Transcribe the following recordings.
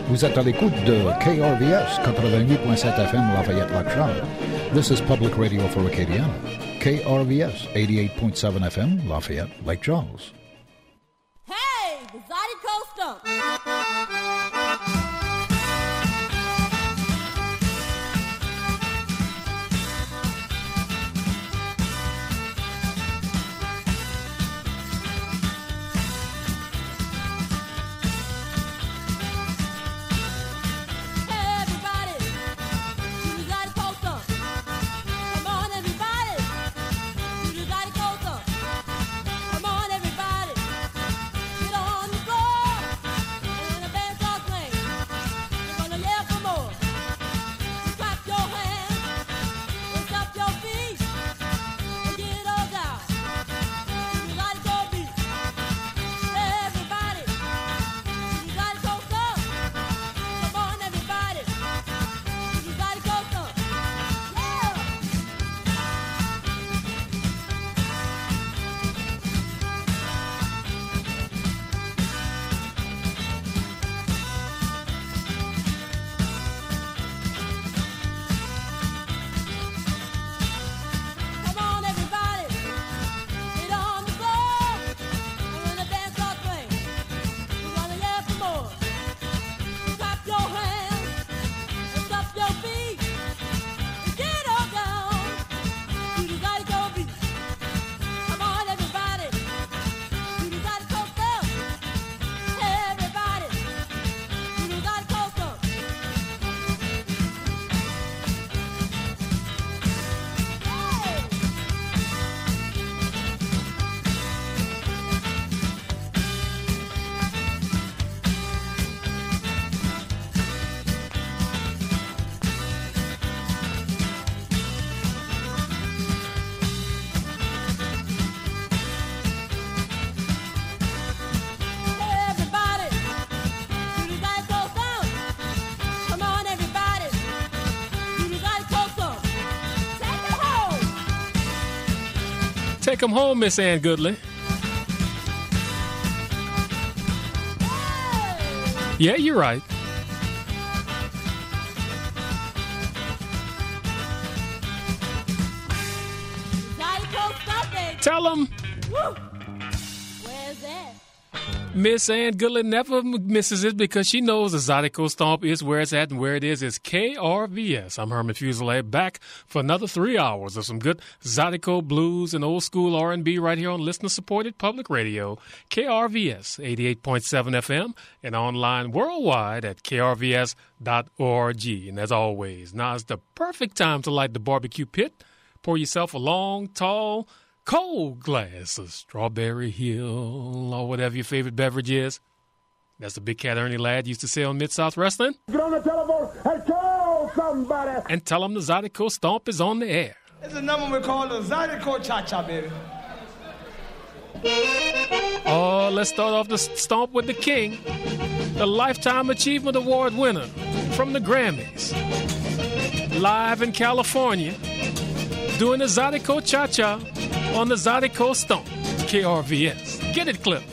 Vous êtes à l'écoute de KRVS 88.7 FM Lafayette-Lac Charles. This is Public Radio for Acadiana. KRVS 88.7 FM Lafayette-Lake Charles. Hey, the Zydeco Stump. Take 'em home, Miss Ann Goodley. Yeah, you're right. Tell 'em. Where's that? Miss Ann Goodley never misses it because she knows the Zydeco Stomp is where it's at, and where it is KRVS. I'm Herman Fuselier, back for another 3 hours of some good Zydeco blues and old school R&B right here on listener-supported public radio, KRVS 88.7 FM, and online worldwide at krvs.org. And as always, now is the perfect time to light the barbecue pit. Pour yourself a long, tall, cold glass of Strawberry Hill or whatever your favorite beverage is. That's the Big Cat Ernie Ladd used to say on Mid-South Wrestling. Get on the telephone and call somebody. And tell them the Zydeco Stomp is on the air. It's a number we call the Zydeco Cha-Cha, baby. Oh, let's start off the stomp with the king, the Lifetime Achievement Award winner from the Grammys. Live in California, doing the Zydeco Cha-Cha on the Zydeco Stomp, KRVS. Get it, Cliff.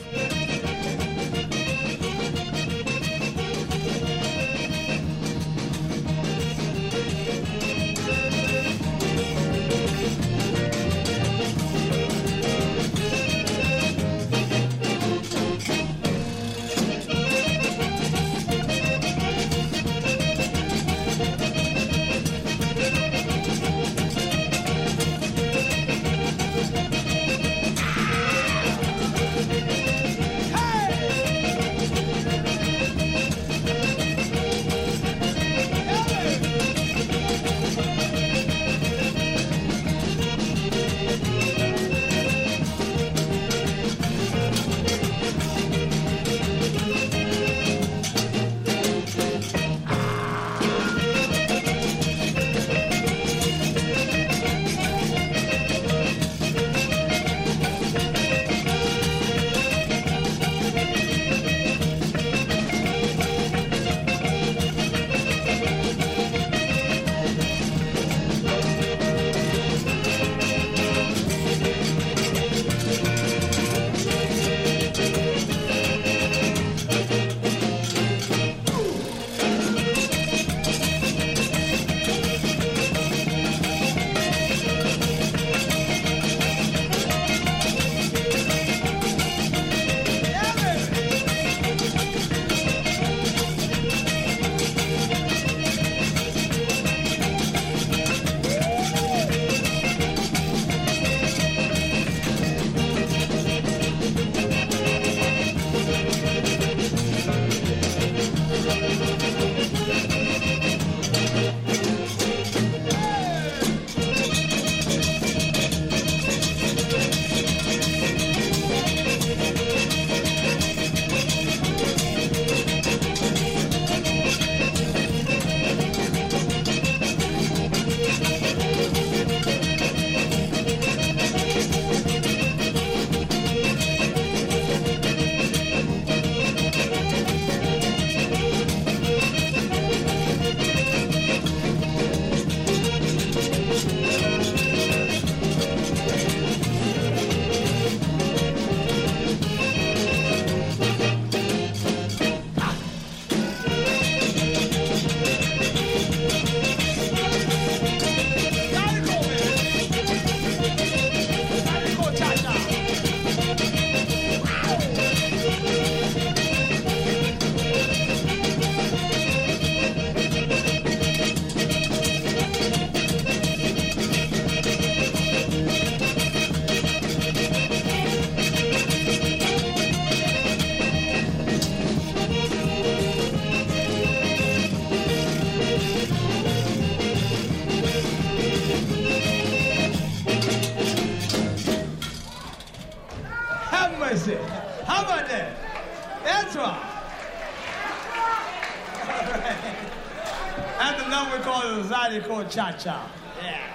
number we call it Zydeco Cha-Cha. Yeah.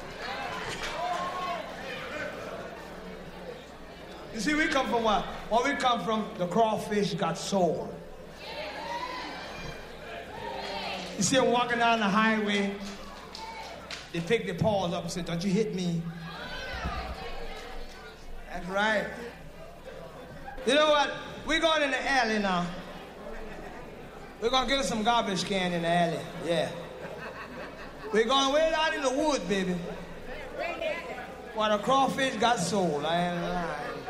You see, we come from what? Well, we come from the crawfish got soul. You see them walking down the highway, they pick their paws up and say, don't you hit me. That's right. You know what? We're going in the alley now. We're going to get us some garbage can in the alley. Yeah. We're going way out in the wood, baby. While the crawfish got soul. I ain't lying.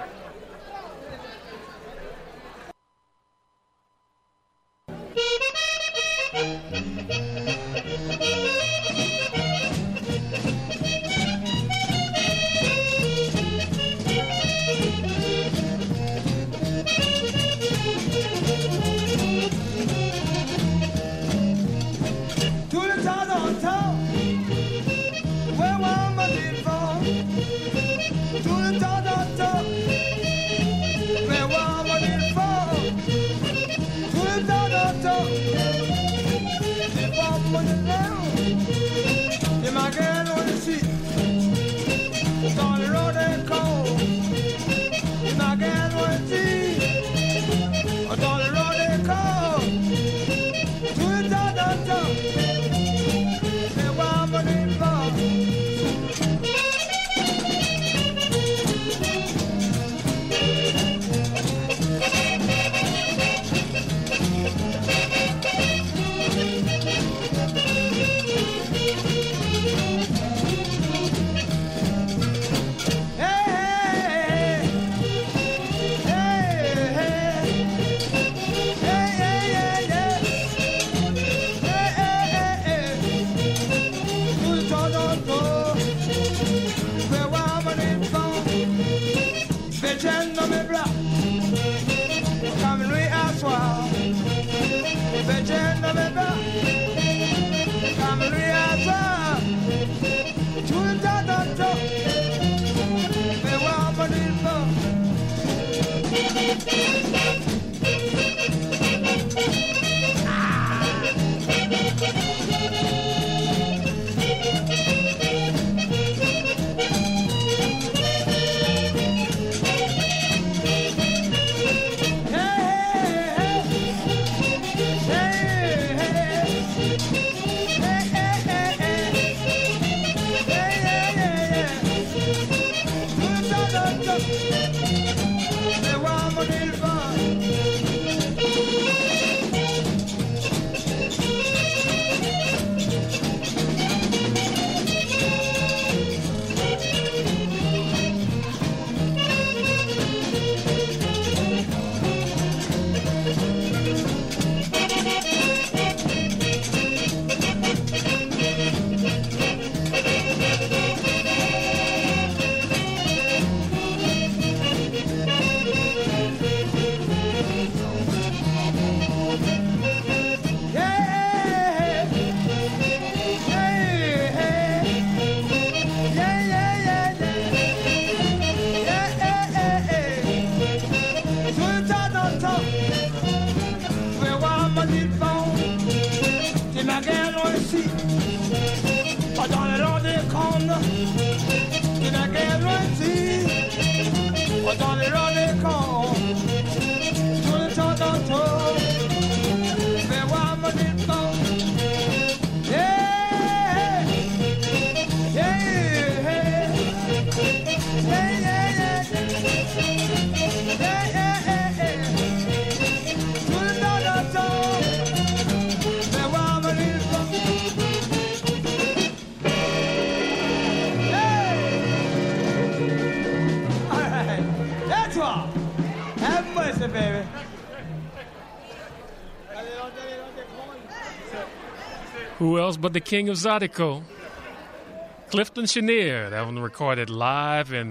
Who else but the king of Zydeco? Clifton Chenier. That one recorded live in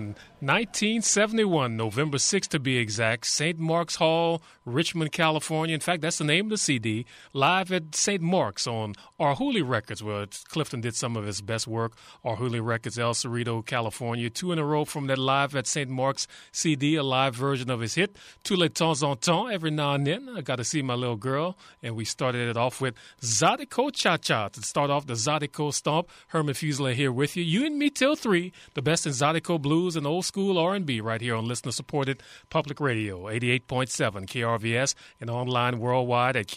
1971, November 6th to be exact, St. Mark's Hall, Richmond, California. In fact, that's the name of the CD, live at St. Mark's on Arhoolie Records, where Clifton did some of his best work. Arhoolie Records, El Cerrito, California. 2 in a row from that live at St. Mark's CD, a live version of his hit, Tous les temps en temps, every now and then. I got to see my little girl. And we started it off with Zydeco Cha-Cha to start off the Zydeco Stomp. Herman Fuselier here with you. You and me till 3, the best in Zydeco blues and old school R&B right here on listener-supported public radio, 88.7 KRVS, and online worldwide at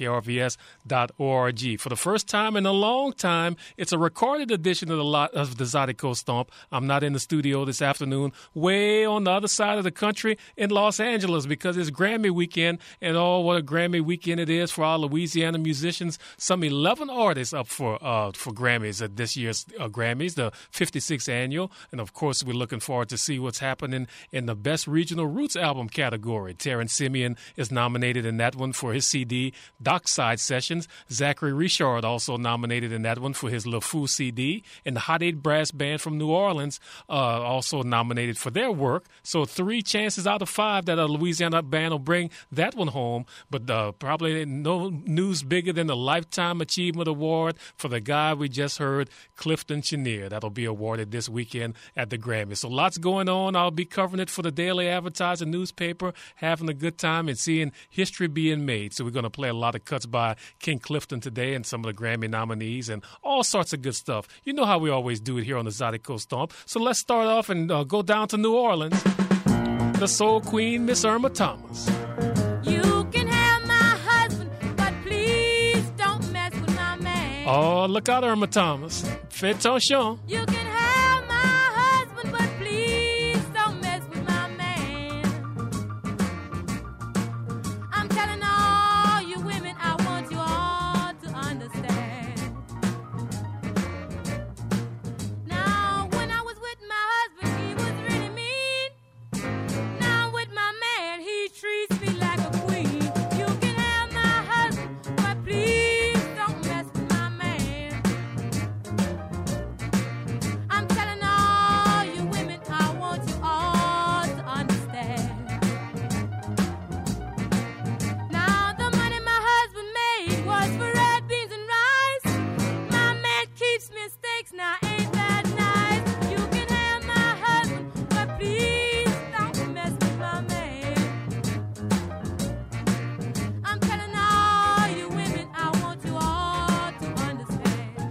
krvs.org. For the first time in a long time, it's a recorded edition of the Zydeco Stomp. I'm not in the studio this afternoon, way on the other side of the country in Los Angeles because it's Grammy weekend, and oh, what a Grammy weekend it is for our Louisiana musicians. Some 11 artists up for Grammys at this year's Grammys, the 56th annual, and of course we're looking forward to see what's happening in the Best Regional Roots Album category. Terrence Simeon is nominated in that one for his CD, Dockside Sessions. Zachary Richard also nominated in that one for his Le Fou CD. And the Hot 8 Brass Band from New Orleans also nominated for their work. So 3 chances out of 5 that a Louisiana band will bring that one home. But probably no news bigger than the Lifetime Achievement Award for the guy we just heard, Clifton Chenier. That'll be awarded this weekend at the Grammys. So lots going on. I'll be covering it for the Daily Advertiser newspaper, having a good time and seeing history being made. So we're going to play a lot of cuts by King Clifton today and some of the Grammy nominees and all sorts of good stuff. You know how we always do it here on the Zydeco Stomp. So let's start off and go down to New Orleans. The soul queen, Miss Irma Thomas. You can have my husband, but please don't mess with my man. Oh, look out, Irma Thomas. Fais attention. You can have my husband, but please don't mess with my man. I'm telling all you women, I want you all to understand. Now, when I was with my husband, he was really mean. Now with my man, he treats me like a queen. You can have my husband, but please don't mess with my man. I'm telling all you women, I want you all to understand. Now the money my husband made was for red beans and rice. My man keeps me in steaks, now ain't that nice? You can have my husband, but please don't mess with my man. I'm telling all you women, I want you all to understand.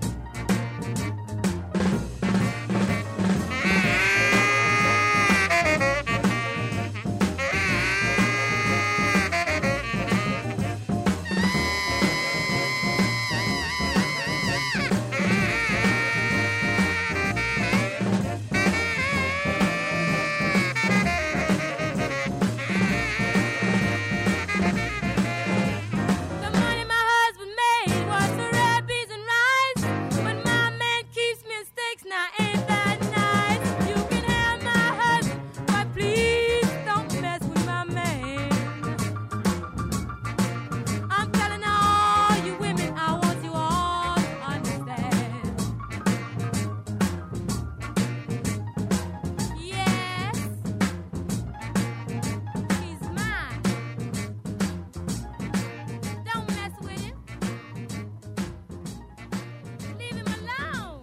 The money my husband made was for red beans and rice. But my man keeps me in steaks, now ain't that nice? You can have my husband, but please don't mess with my man. I'm telling all you women, I want you all to understand. Yes, he's mine. Don't mess with him. Leave him alone.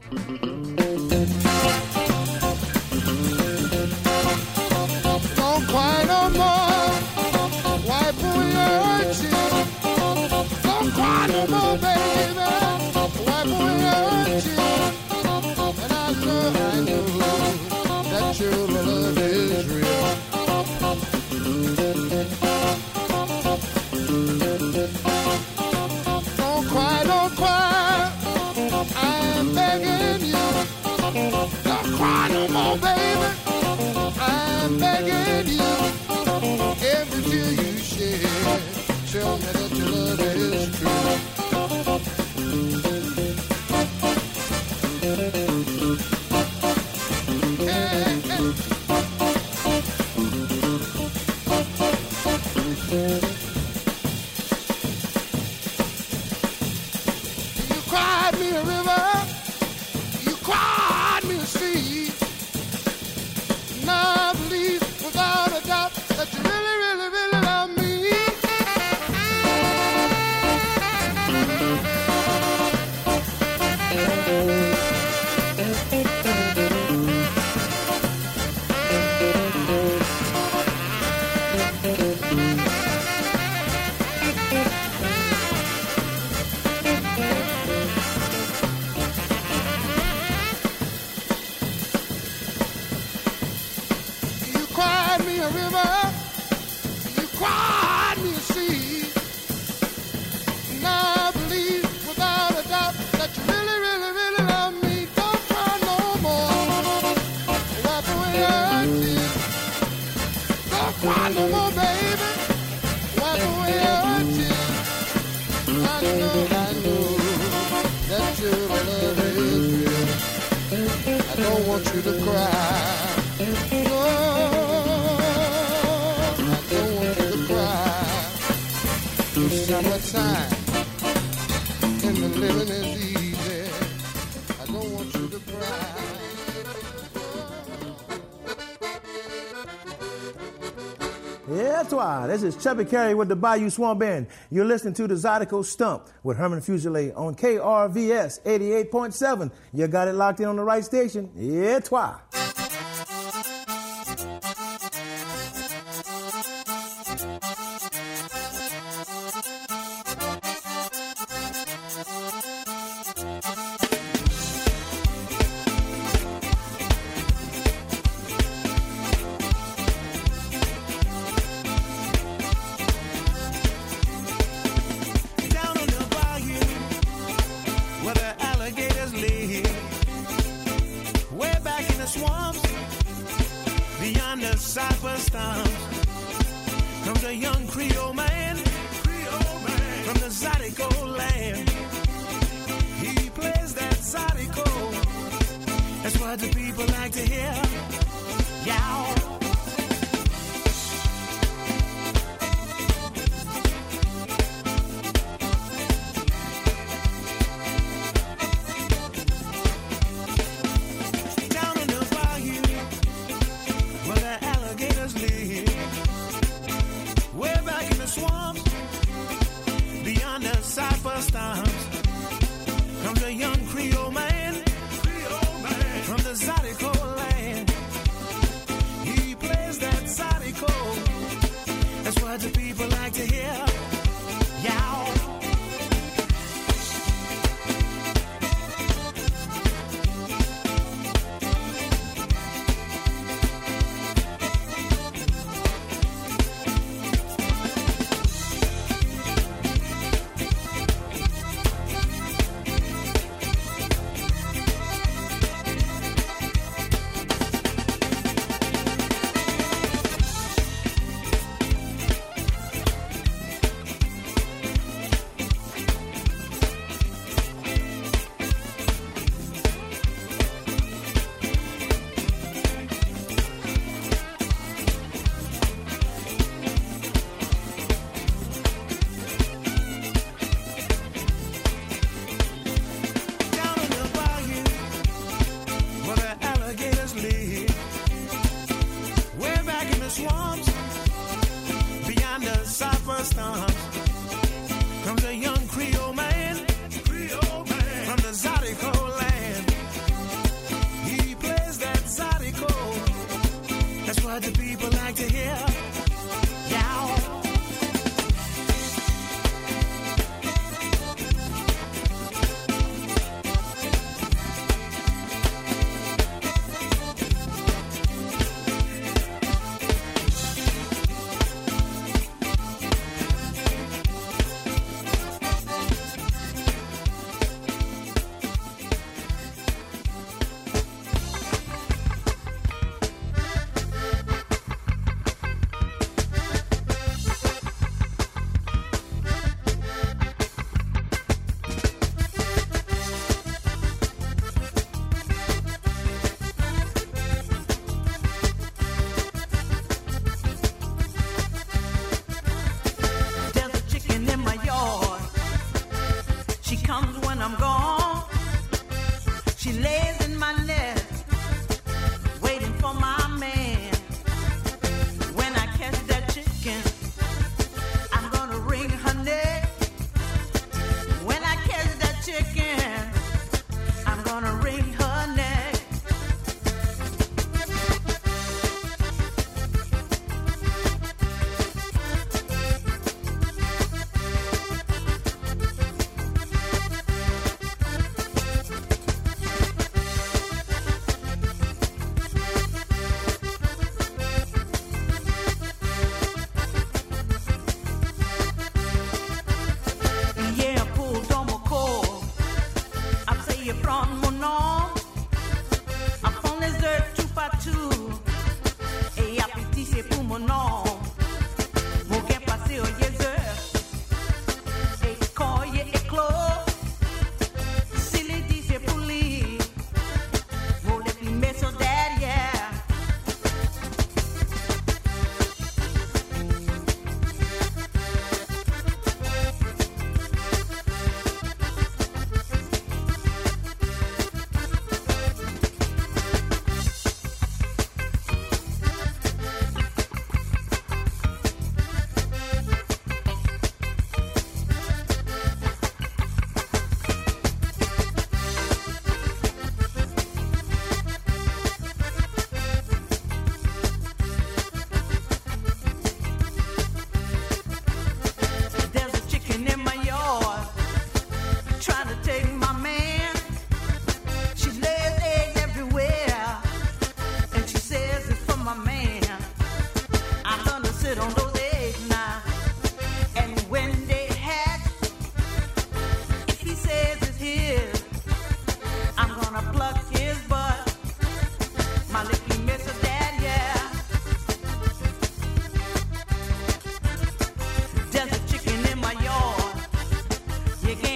Don't cry no more. Wipe away your tears. Don't cry no more, baby. Wipe away your tears. And I know that your love is real. Don't cry, don't cry. I'm begging you. Don't cry no more, baby. I'm begging you. Every tear you shed, tell me that your love is true. that your love is real. I don't want you to cry. No, I don't want you to cry. It's summertime and the living is easy. I don't want you to cry. Yeah, toi. This is Chubby Carey with the Bayou Swamp Band. You're listening to the Zydeco Stump with Herman Fuselier on KRVS 88.7. You got it locked in on the right station. Yeah, toi.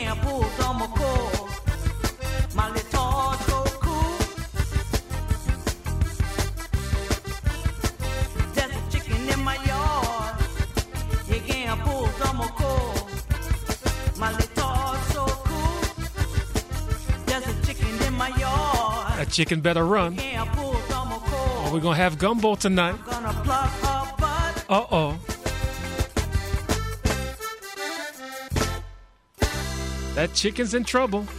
can't pull some more coal. My little so cool. There's a chicken in my yard. You can't pull some more coal. My little so cool. There's a chicken in my yard. That chicken better run. Can't pull some more coal. Or we're going to have gumbo tonight. Gonna pluck her butt. Uh-oh. That chicken's in trouble.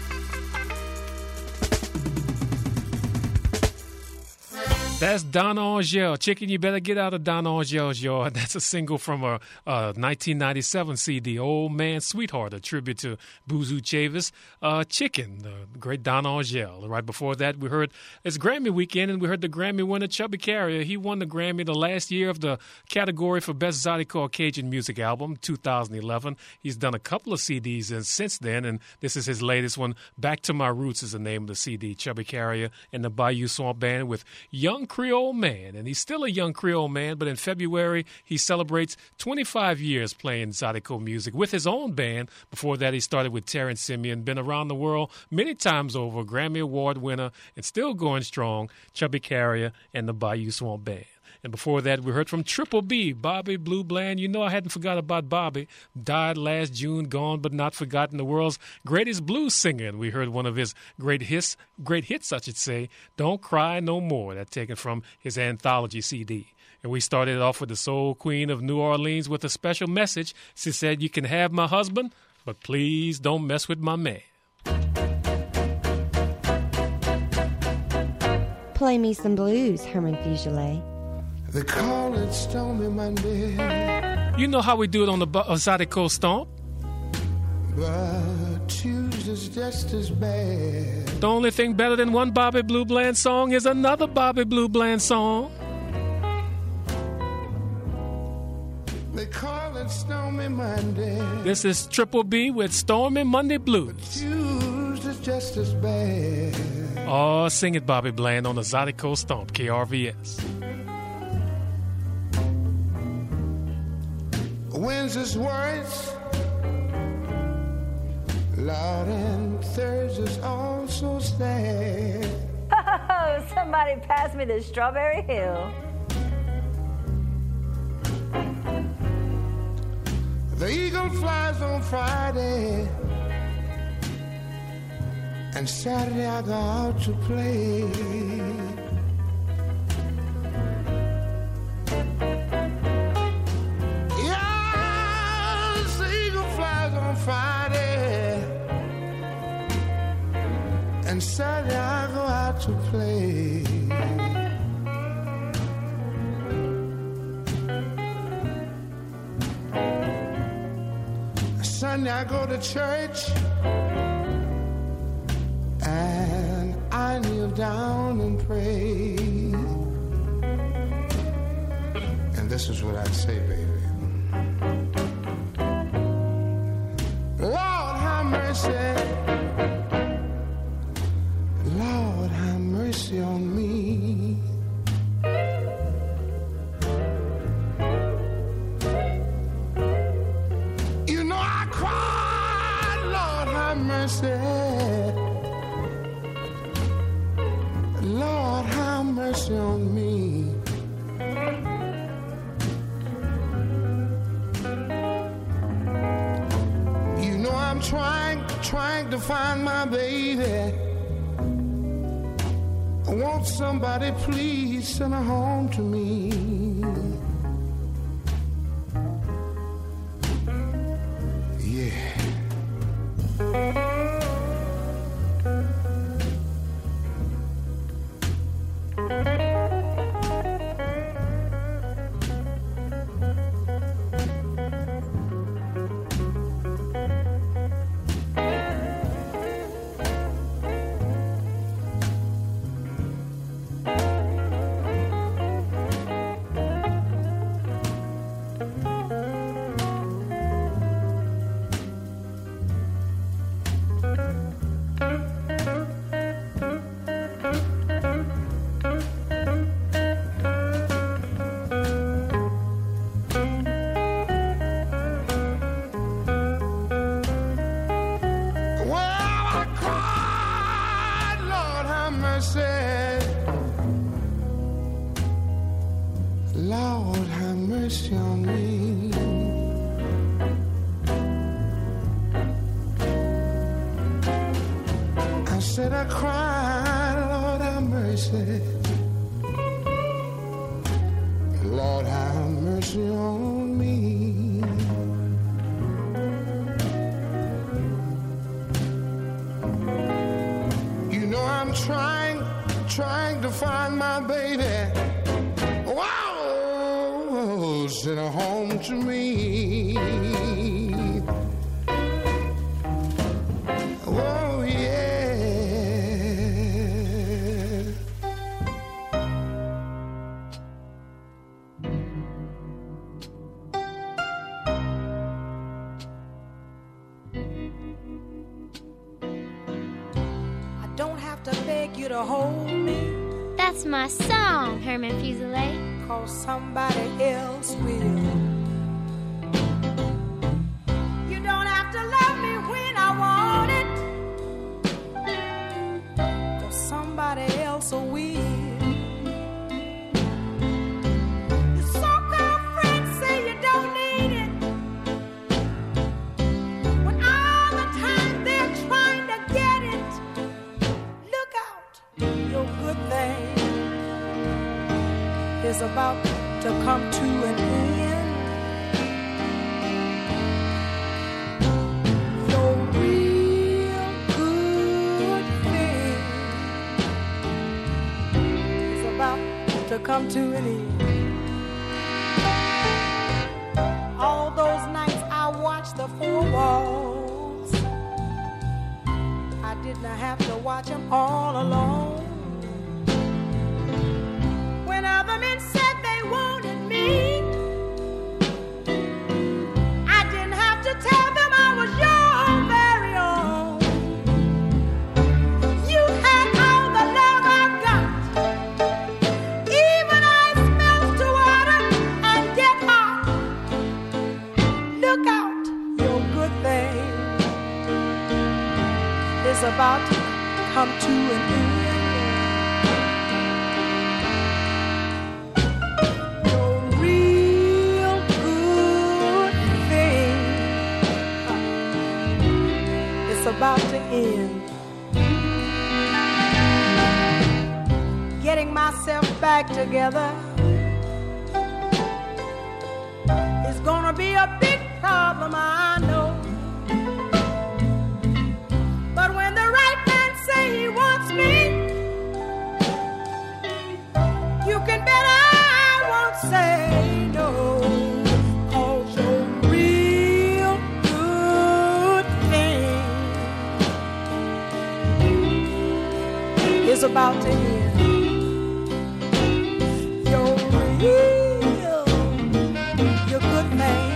That's Don Angel. Chicken, you better get out of Don Angel's yard. That's a single from a 1997 CD, Old Man Sweetheart, a tribute to Boozoo Chavis. Chicken, the great Don Angel. Right before that, we heard it's Grammy weekend, and we heard the Grammy winner, Chubby Carrier. He won the Grammy the last year of the category for Best Zydeco Cajun Music Album, 2011. He's done a couple of CDs since then, and this is his latest one. Back to My Roots is the name of the CD. Chubby Carrier and the Bayou Swamp Band with Young Creole Man, and he's still a young Creole man, but in February he celebrates 25 years playing Zydeco music with his own band. Before that, he started with Terrence Simeon, been around the world many times over, Grammy Award winner, and still going strong, Chubby Carrier and the Bayou Swamp Band. And before that, we heard from Triple B, Bobby Blue Bland. You know I hadn't forgot about Bobby. Died last June, gone but not forgotten, the world's greatest blues singer. And we heard one of his great hits, I should say, Don't Cry No More. That taken from his anthology CD. And we started off with the soul queen of New Orleans with a special message. She said, you can have my husband, but please don't mess with my man. Play me some blues, Herman Fugele. They call it Stormy Monday. You know how we do it on the Zydeco Stomp? But Tuesday's just as bad. The only thing better than one Bobby Blue Bland song is another Bobby Blue Bland song. They call it Stormy Monday. This is Triple B with Stormy Monday Blues. Tuesday's just as bad. Oh, sing it, Bobby Bland, on the Zydeco Stomp, KRVS. Wednesday's worse, Lord, and Thursday's also sad. Oh, somebody pass me the Strawberry Hill. The eagle flies on Friday, and Saturday I go out to play. Friday and Saturday I go out to play. Sunday I go to church and I kneel down and pray. And this is what I'd say, baby. Lord, have mercy on me. You know I cried, Lord, have mercy. Lord, have mercy on me. You know I'm trying to find my baby. I want somebody, please send her home to me. Yeah. I said, Lord, have mercy on me. I said, I cried, Lord, have mercy. Lord, have mercy on me. You know I'm trying to find my baby. Wow, send her home to me. Oh yeah. You to hold me. That's my song, Herman Fuselier. 'Cause somebody else will. You don't have to love me when I want it. 'Cause somebody else will. Your so-called friends say you don't need it. When all the time they're trying to get it. Your good thing is about to come to an end. Your real good thing is about to come to an end. All those nights I watched the four walls, I did not have to watch them all alone. When other men said they wanted me, I didn't have to tell them I was your very own. You had all the love I've got. Even ice melts to water and get hot. Look out, your good thing is about to come to an end. Your real good thing is about to end. Getting myself back together is gonna be a big problem, I know. But when the right man say he wants me, you can bet I won't say no. 'Cause your real good thing is about to end. Your good thing,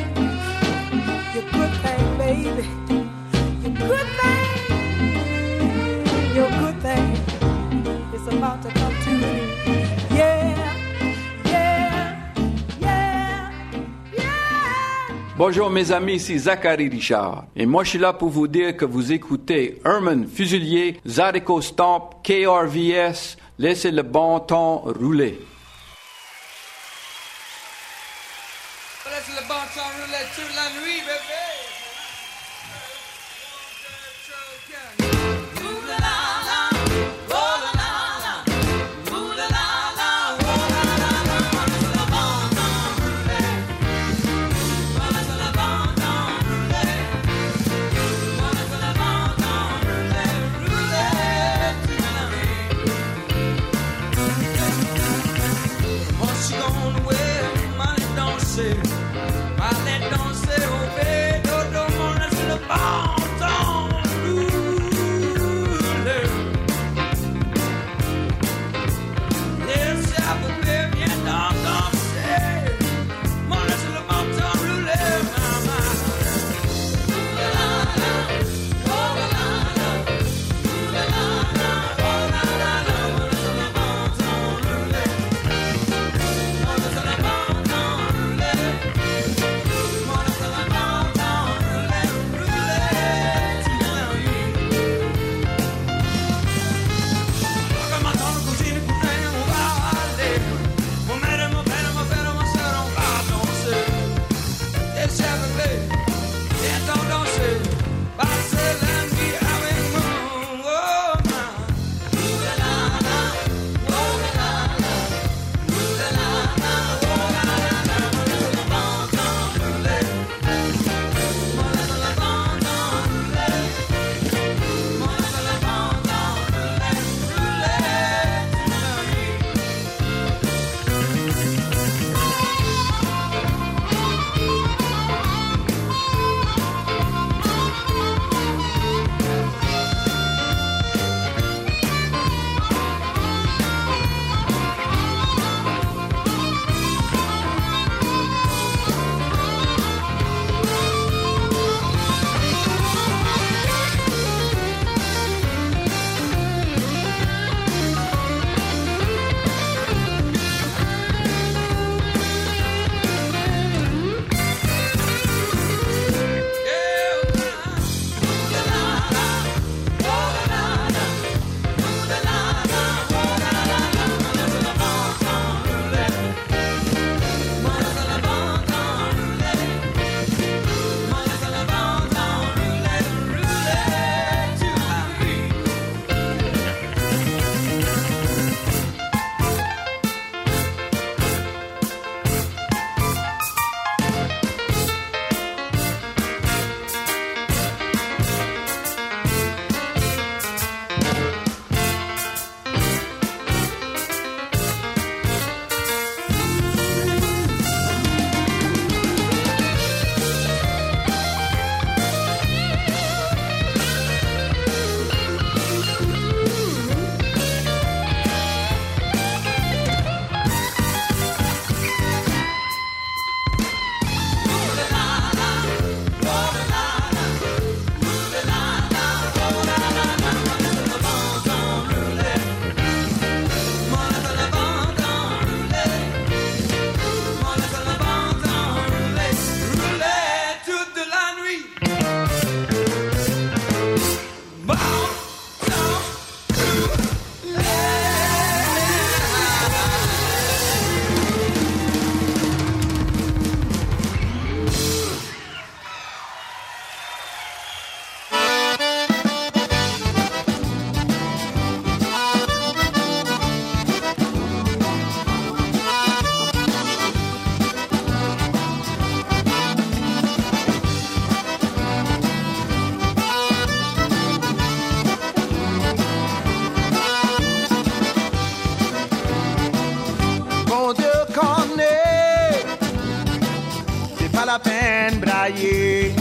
baby, your good thing. Your good thing is about to come to me. Yeah, yeah, yeah, yeah. Bonjour mes amis, c'est Zachary Richard. Et moi je suis là pour vous dire que vous écoutez Herman Fuselier, Zydeco Stomp, KRVS. Laissez le bon temps rouler. Laissez le bon temps rouler toute la nuit, bébé. Bon temps, la peine brailler.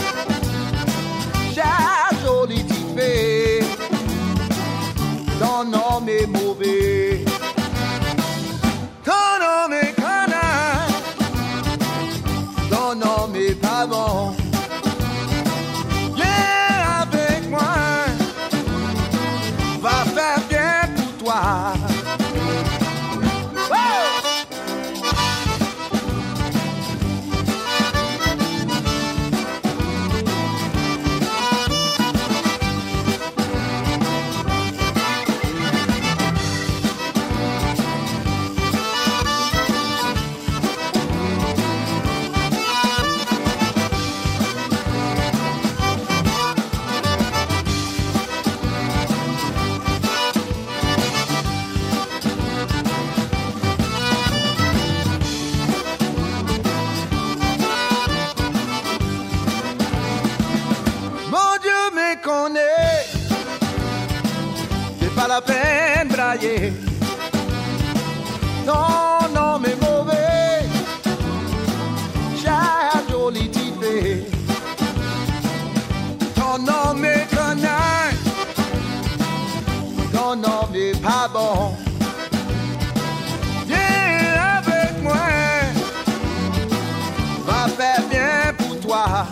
J'ai joli type, ton nom est mauvais, ton nom est canaille, ton nom est pas bon. Viens avec moi, va faire bien pour toi. Pas la peine brailler. Ton nom est mauvais, j'ai joli type. Ton nom est canaille, ton nom est pas bon. Viens avec moi, va faire bien pour toi.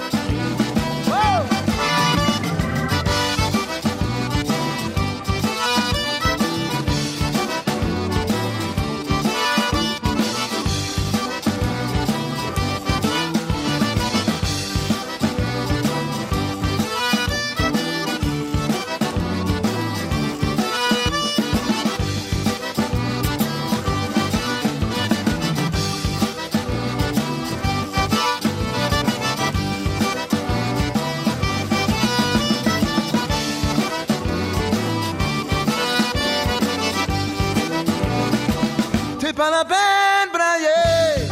Pas la peine brailler,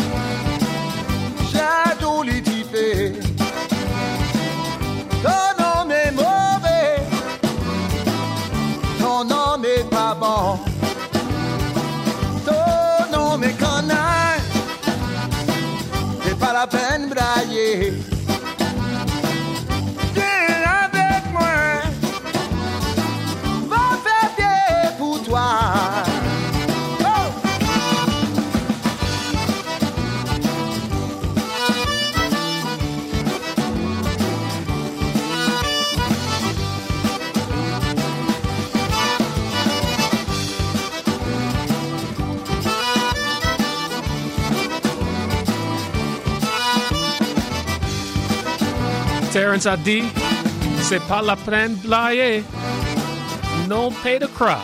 j'ai joli type. Ton nom est mauvais, ton nom est pas bon, ton nom est canaille, c'est pas la peine brailler. Viens avec moi, va faire bien pour toi. Terrence a dit, c'est pas la peine blayer, non pay to cry.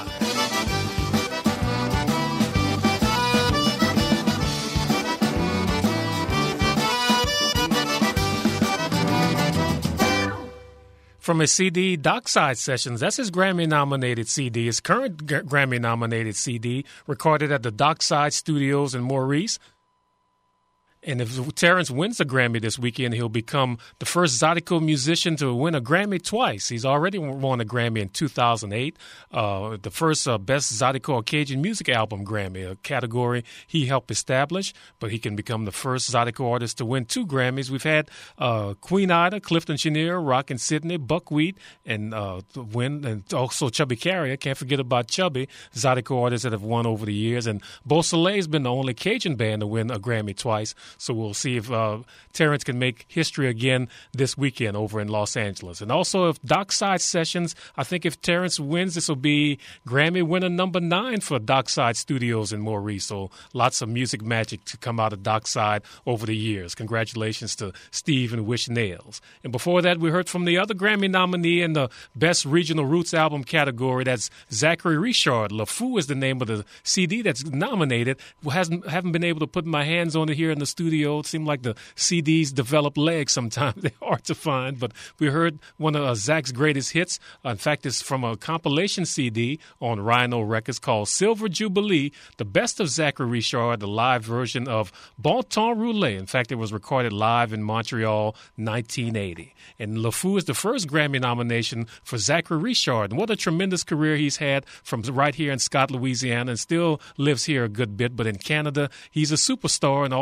From his CD, Dockside Sessions. That's his Grammy-nominated CD, his current Grammy-nominated CD, recorded at the Dockside Studios in Maurice. And if Terrence wins a Grammy this weekend, he'll become the first Zydeco musician to win a Grammy twice. He's already won a Grammy in 2008, the first Best Zydeco Cajun Music Album Grammy, a category he helped establish, but he can become the first Zydeco artist to win 2 Grammys. We've had Queen Ida, Clifton Chenier, Rockin' Sydney, Buckwheat, and win, and also Chubby Carrier. Can't forget about Chubby, Zydeco artists that have won over the years. And Beau Soleil's been the only Cajun band to win a Grammy twice. So we'll see if Terrence can make history again this weekend over in Los Angeles. And also, if Dockside Sessions, I think if Terrence wins, this will be Grammy winner number 9 for Dockside Studios in Maurice. So lots of music magic to come out of Dockside over the years. Congratulations to Steve and Wish Nails. And before that, we heard from the other Grammy nominee in the Best Regional Roots Album category. That's Zachary Richard. Le Fou is the name of the CD that's nominated. Haven't been able to put my hands on it here in the studio. It seemed like the CDs develop legs sometimes. They're hard to find. But we heard one of Zach's greatest hits. In fact, it's from a compilation CD on Rhino Records called Silver Jubilee, the best of Zachary Richard, the live version of Bon Temps Roulé. In fact, it was recorded live in Montreal, 1980. And Le Fou is the first Grammy nomination for Zachary Richard. And what a tremendous career he's had from right here in Scott, Louisiana, and still lives here a good bit. But in Canada, he's a superstar, and also in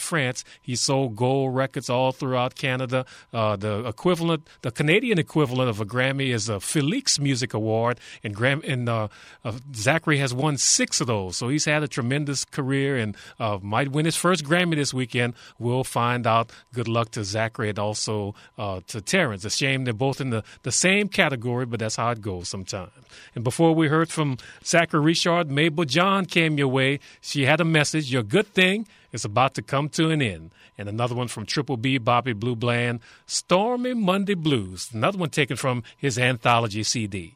France. He sold gold records all throughout Canada. The Canadian equivalent of a Grammy is a Felix Music Award, and Zachary has won 6 of those. So he's had a tremendous career and might win his first Grammy this weekend. We'll find out. Good luck to Zachary and also to Terrence. A shame they're both in the same category, but that's how it goes sometimes. And before we heard from Zachary Richard, Mabel John came your way. She had a message. Your good thing is about to come to an end. And another one from Triple B, Bobby Blue Bland, Stormy Monday Blues. Another one taken from his anthology CD.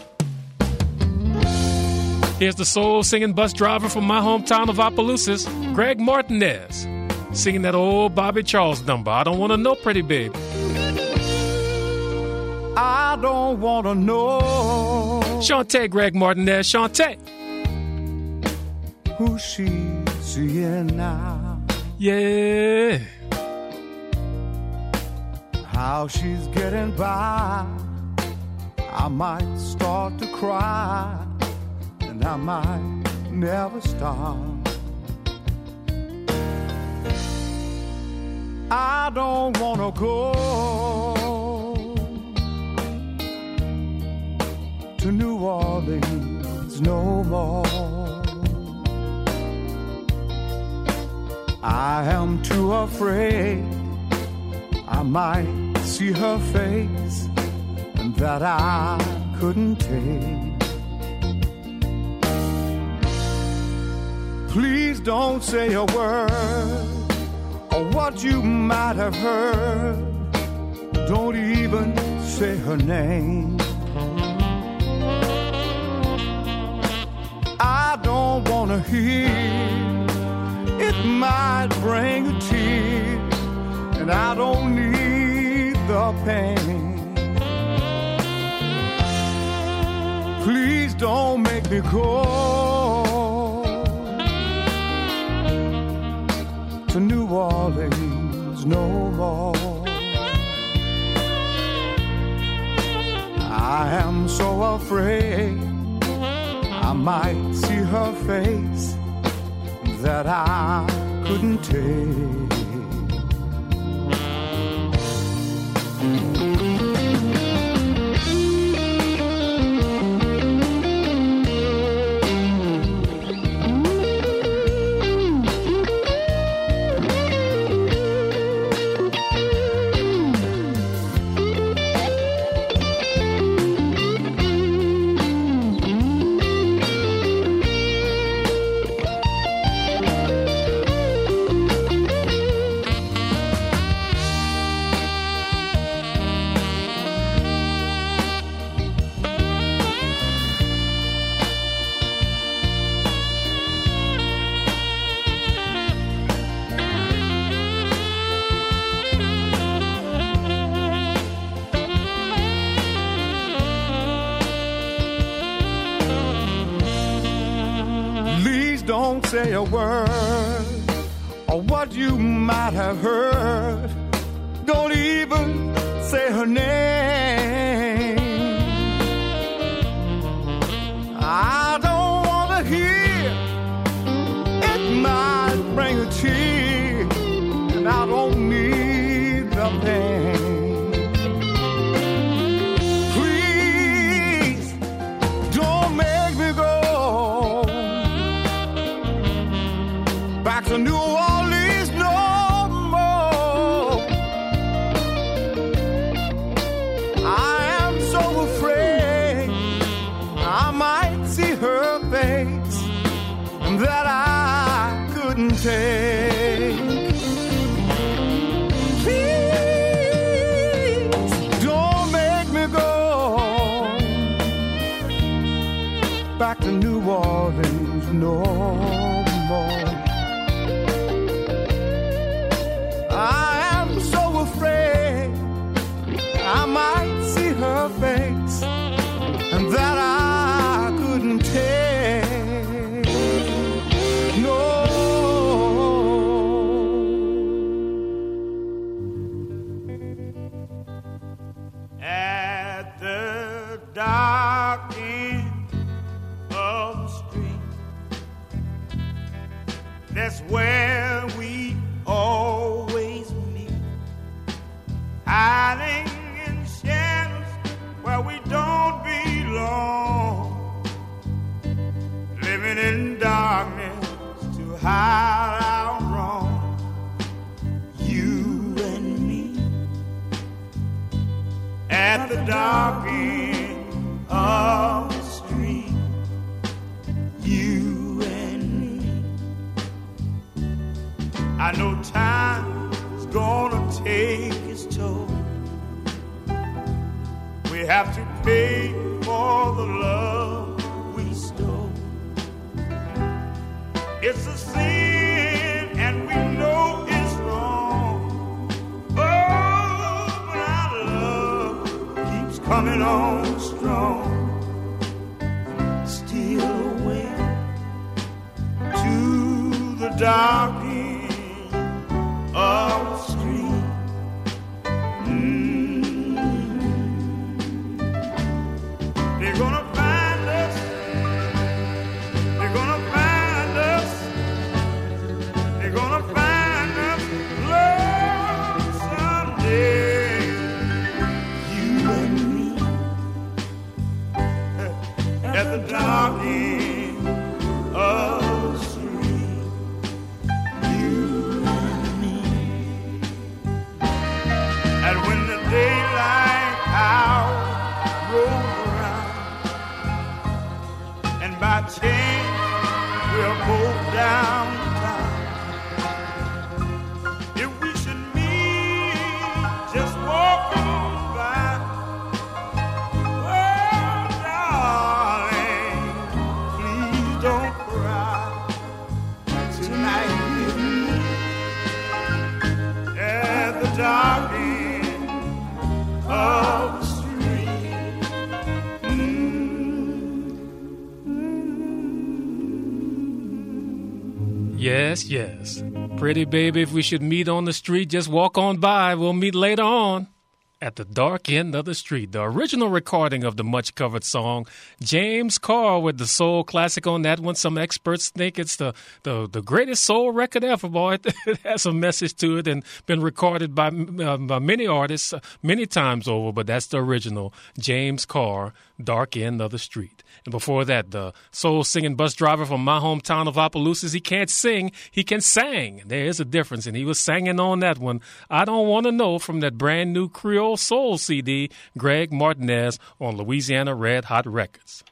Here's the soul-singing bus driver from my hometown of Opelousas, Greg Martinez, singing that old Bobby Charles number, I Don't Want to Know, Pretty Baby. I don't want to know. Shantae, Greg Martinez, Shantae. Who she's seeing now. Yeah. How she's getting by. I might start to cry, and I might never stop. I don't want to go to New Orleans no more. I am too afraid I might see her face, and that I couldn't take. Please don't say a word or what you might have heard. Don't even say her name. I don't want to hear. It might bring a tear, and I don't need the pain. Please don't make me go to New Orleans no more. I am so afraid I might see her face that I couldn't take. Don't say a word or what you might have heard. Don't even say her name. I don't want to hear. It might bring a tear, and I don't need the pain. Please don't make me go back to New Orleans no more. I am so afraid I might see her face that I couldn't take. Please don't make me go back to New Orleans no more. I am so afraid I might see her face, and that I couldn't take. No. At the dark end of the street, that's where we all right out wrong, you and me, at the dark end of the street, you and me. I know time's gonna take its toll. We have to pay for the love we stole. It's a sin and we know it's wrong. Oh, but our love keeps coming on strong. Steal away to the dark end of the street. They're gonna find us. They're gonna find us. They're gonna find us, Lord, someday. You and me at the dark end of the street. You and me. And when the daylight hour rolls around, and by chance we're both downtown, if we should meet, just walk on by. Oh, darling, please don't cry. Tonight with me at the dark end of the street. Yes, yes. Pretty baby, if we should meet on the street, just walk on by. We'll meet later on at the dark end of the street. The original recording of the much-covered song, James Carr with the soul classic on that one. Some experts think it's the greatest soul record ever, boy. It has a message to it and been recorded by many artists many times over, but that's the original, James Carr, Dark End of the Street. And before that, the soul-singing bus driver from my hometown of Opelousas, he can't sing, he can sing. There is a difference, and he was singing on that one, I Don't Want to Know, from that brand new Creole Soul CD, Greg Martinez on Louisiana Red Hot Records.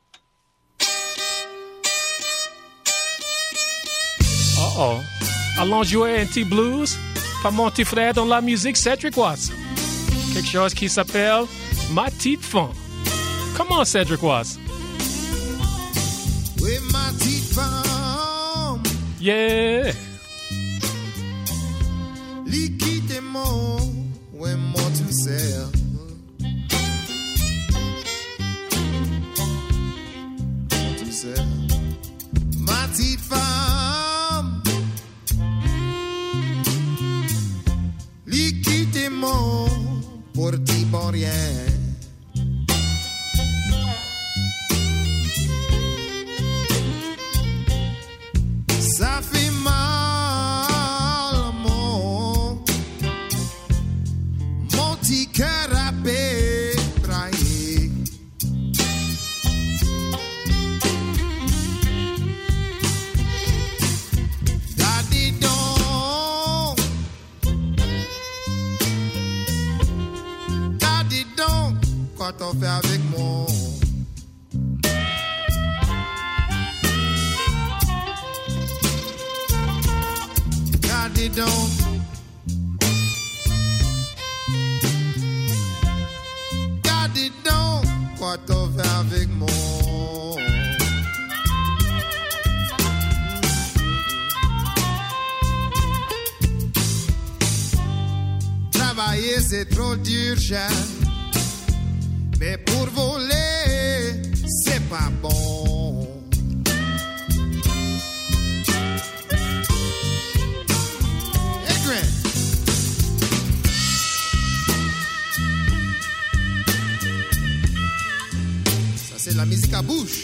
Allons jouer un petit blues par mon petit frère dans la musique Cedric Watts. Quelque chose qui s'appelle Ma Petite Femme. Come on, Cedric Watts. With my petite femme. Yeah. Liquide mon, ouais, mon tout sert. Tout sert. Ma petite femme. Liquide mon, pour ti bon rien. Ça fait mal, mon petit cœur a pétraillé. Daddy donc, quoi t'en fais avec moi? Daddy don't. Daddy don't. Quoi t'en fais avec moi? Travailler c'est trop dur, cher. Mais pour voler, c'est pas bon. C'est la musique à bouche.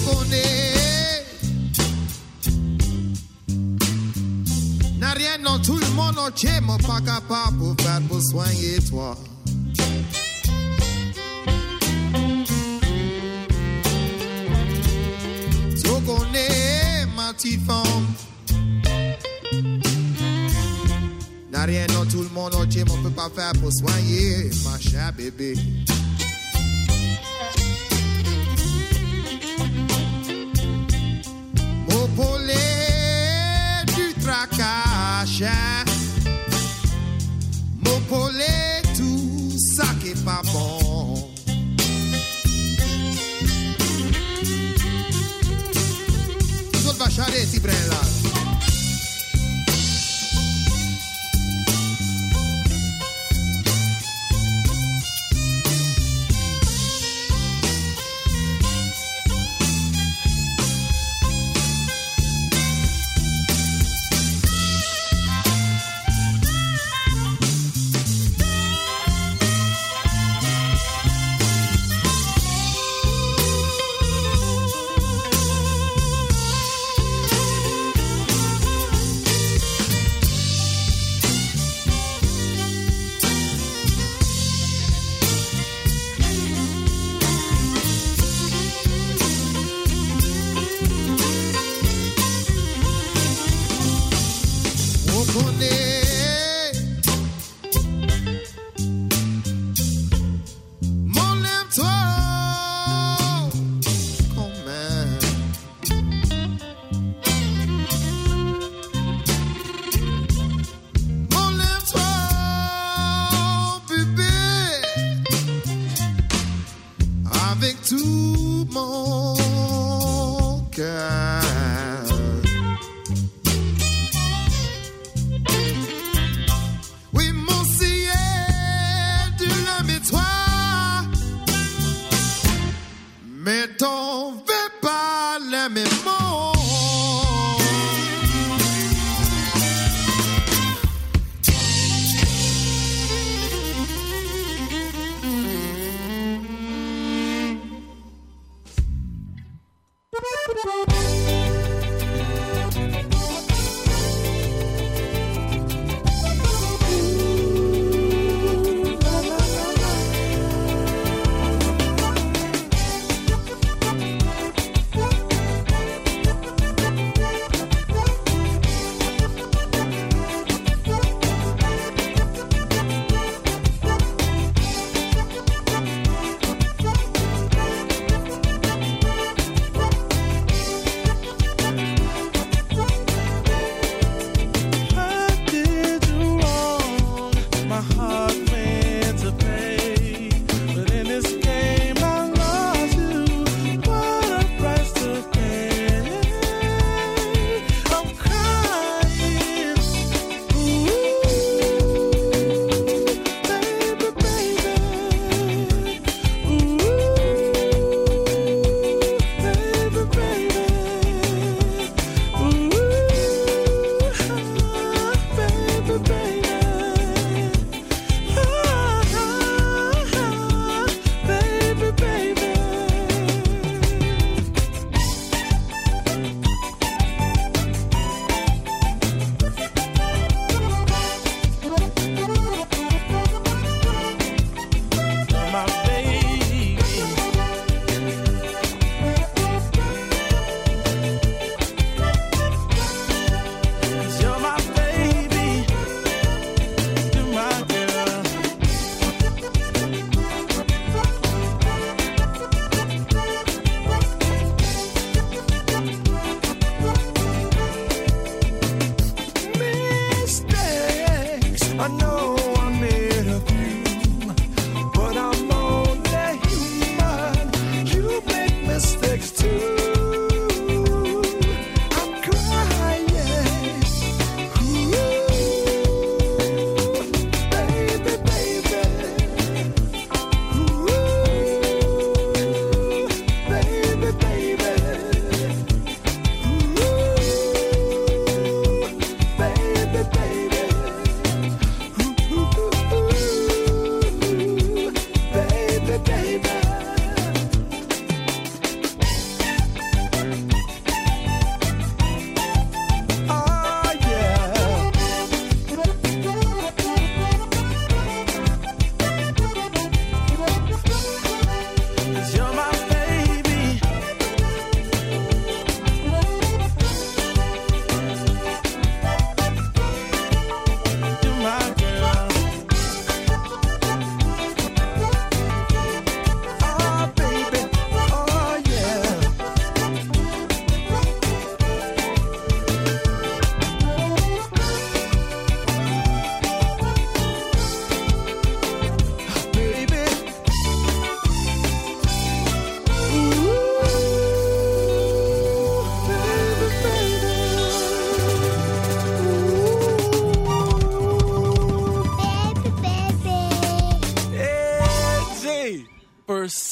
connais. N'a rien, non, tout le monde entier, moi pas capable pour faire pour soigner toi. Tu connais ma petite femme. N'a rien, non, tout le monde entier, moi peut pas faire pour soigner ma chère bébé. Mon poulet du tracage, mon poulet tout ça qui est pas bon. Tout va charrer, si brin là.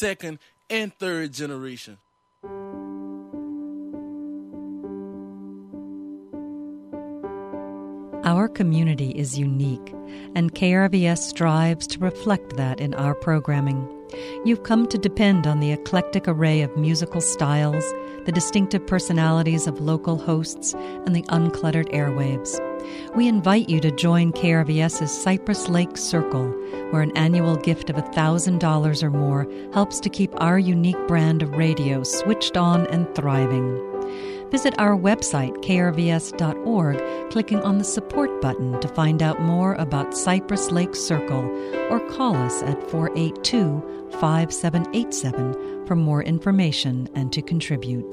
second, and third generation. Our community is unique, and KRVS strives to reflect that in our programming. You've come to depend on the eclectic array of musical styles, the distinctive personalities of local hosts, and the uncluttered airwaves. We invite you to join KRVS's Cypress Lake Circle, where an annual gift of $1,000 or more helps to keep our unique brand of radio switched on and thriving. Visit our website, krvs.org, clicking on the support button to find out more about Cypress Lake Circle, or call us at 482-5787 for more information and to contribute.